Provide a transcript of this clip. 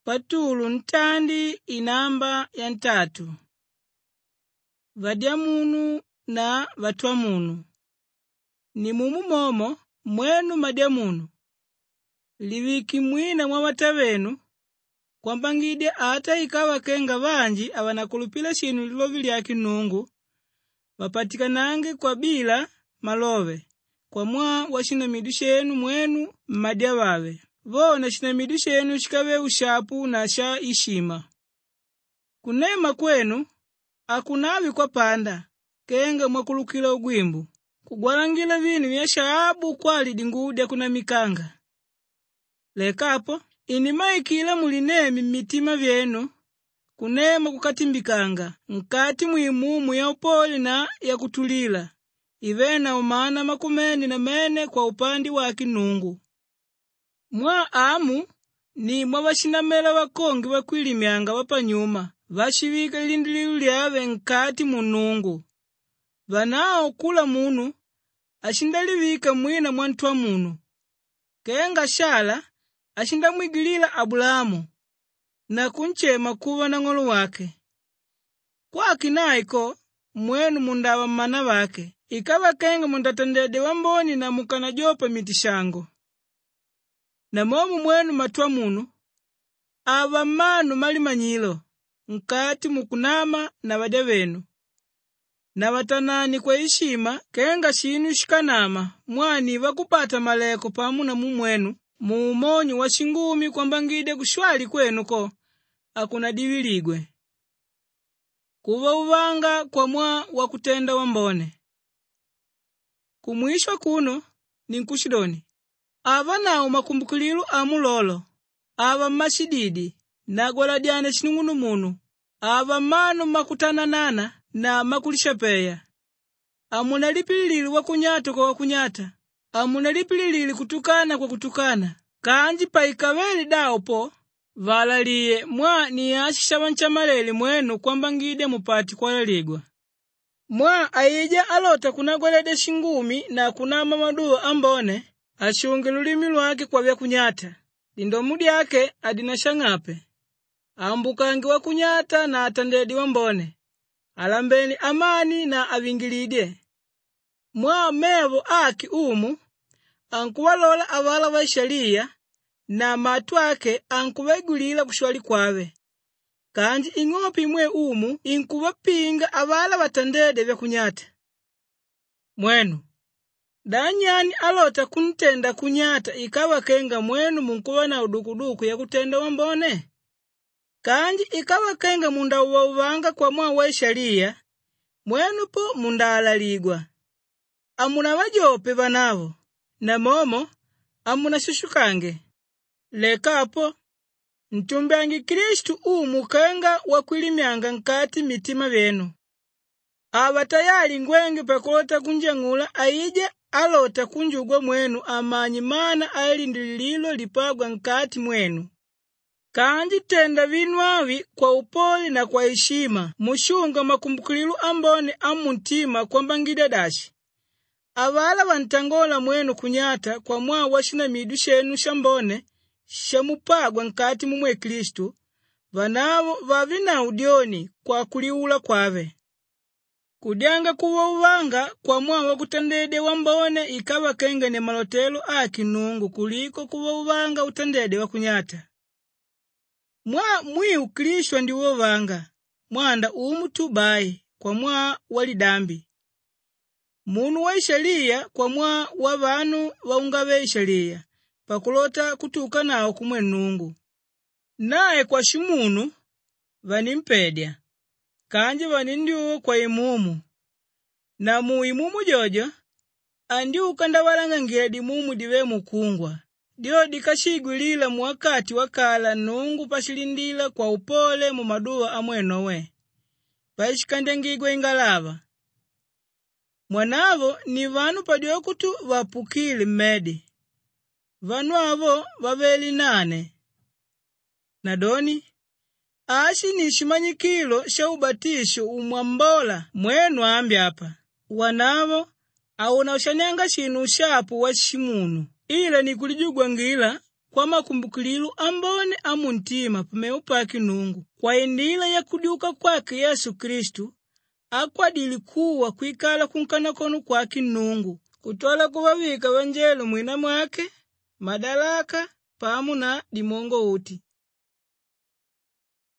Patulu ntandi inamba ya ntatu. Vadya munu na vatwa munu. Ni mumu momo mwenu madya munu. Liviki mwina mwa watavenu. Kwambangide ata ikawa kenga vanji awanakulupila shinu lilovi lyaki Nungu. Wapatikanange kwa bila malove. Kwa mwa washinamidu shenu mwenu madya wawe. Vona shinamidu shenu shikawe ushapu na sha ishima. Kunema kwenu, akunawi kwa panda, kenga mwakulukila ugwimbu. Kugwalangila vinu vya shaabu kwali dingude kuna mikanga. Lekapo, inimaikila mulinemi mitima vyenu, kunema kukatimbikanga, mkati muimumu ya upoli na ya kutulila. Ivena umana makumeni na mene kwa upandi waki Nungu. Mwa amu ni mwa washinamela wakongi wakwilimianga wapanyuma. Vashivika lindililu lyave nkati munungu. Vanao kula munu, ashindalivika mwina mwantwa munu. Kenga shala, ashindamwigilila Abulamu, na kunchema kuwa na ng'olo wake. Kwa kinaiko, mwenu mundawa mana wake. Ikawa kenga mundatandede wamboni na mukana jopa mitishango. Na momu mwenu matwa munu, ava manu malimanyilo. Nkati mukunama na vadya venu. Na watanani kwa ishima, kenga shinu shikanama, mwani wakupata maleko pamu na mumwenu, muumonyu wa shingumi kwambangide kushwali kwenu ko, akuna diviligwe. Kuva uvanga kwa mwa wakutenda wambone. Kumuishwa kuno, ni nkushidoni. Ava nao makumbukulilu amulolo, ava mashididi. Na gwaladiane shinungunu munu. Ava manu makutananana na makulishapeya. Amuna lipilili wakunyata kwa wakunyata. Amuna lipilili kutukana kwa kutukana. Kanji paikaweli dao po. Valaliye mwa ni ashisha wanchamaleli mwenu kwambangide mupati kwa laligwa. Mwa aija alota kuna gwalade shingumi na kuna mamaduwa ambone. Ashungi lulimi lwake kwa vyakunyata. Dindo mudi yake adina shangape. Ambukangi wa kunyata na atandedi wambone. Alambeni amani na avingilide. Mwa mevo aki umu, ankuwalola avala wa sharia, na matuake ankuwaigulila kushwali kwawe. Kanji ingopi mwe umu, inkuwapinga avala watandede vya kunyata. Mwenu, danyani alota kuntenda kunyata ikawa kenga mwenu munkuwa na udukuduku ya kutenda wambone. Kanji ikawa kenga munda uwanga kwa mwa wa sharia, mwenu po munda alaligwa. Amuna wajope vanavo, na momo, amuna shushukange. Lekapo, ntumbangi Kristu umu kenga wakwilimianga nkati mitima vyenu. Ava tayari ngwenge pakulota kunjangula aije alota kunjugwa mwenu amanyi mana ailindililo lipagwa nkati mwenu. Kanji tenda vinwavi kwa upoli na kwa ishima, mushunga makumbukulilu ambone amuntima kwambangide dashi. Avala vantangola mwenu kunyata kwa mwa washinamidu shenu shambone, shamupagwa nkati mumwe Kristu, vanavo vavina udioni kwa kuliula kwave. Kudyanga kuwa uvanga kwa mwa wakutandede wambone ikawa kenga ne malotelo aki Nungu kuliko kuwa uvanga utandede wakunyata. Mwa mwi uklishwa ndiwo vanga, mwanda umutu bai kwa mwa walidambi. Munu wa ishalia kwa mwa wavanu waungawe ishalia, pakulota kutuka nao kumwe Nungu. Nae kwa shimunu, vanimpedya, kanji vanindiwo kwa imumu. Na muimumu jojo, andi ukandawalanga ngedi mumu diwe mukungwa. Dio dikashigwilila mwakati wakala Nungu pashilindila kwa upole mumaduwa amwenowe. Paishikandengigwe ingalava. Mwanavo ni vanu padio kutu vapukili mmedi. Vanu avo vaveli 8. Nadoni, ashi ni shimanyikilo sha ubatisho umwambola mwenu ambi apa. Wanavo, auna ushananga shinu shapu wa shimunu. Ila ni kulijugwa ngila kwa makumbukililu ambone amuntima pameu paki Nungu. Kwa indila ya kudiuka kwake Yesu Kristu, akwadili kuwa kuikala kunkanakono kwaki Nungu, kutola kuvavika wanjelu mwina mwake, madalaka, pamu na dimongo uti.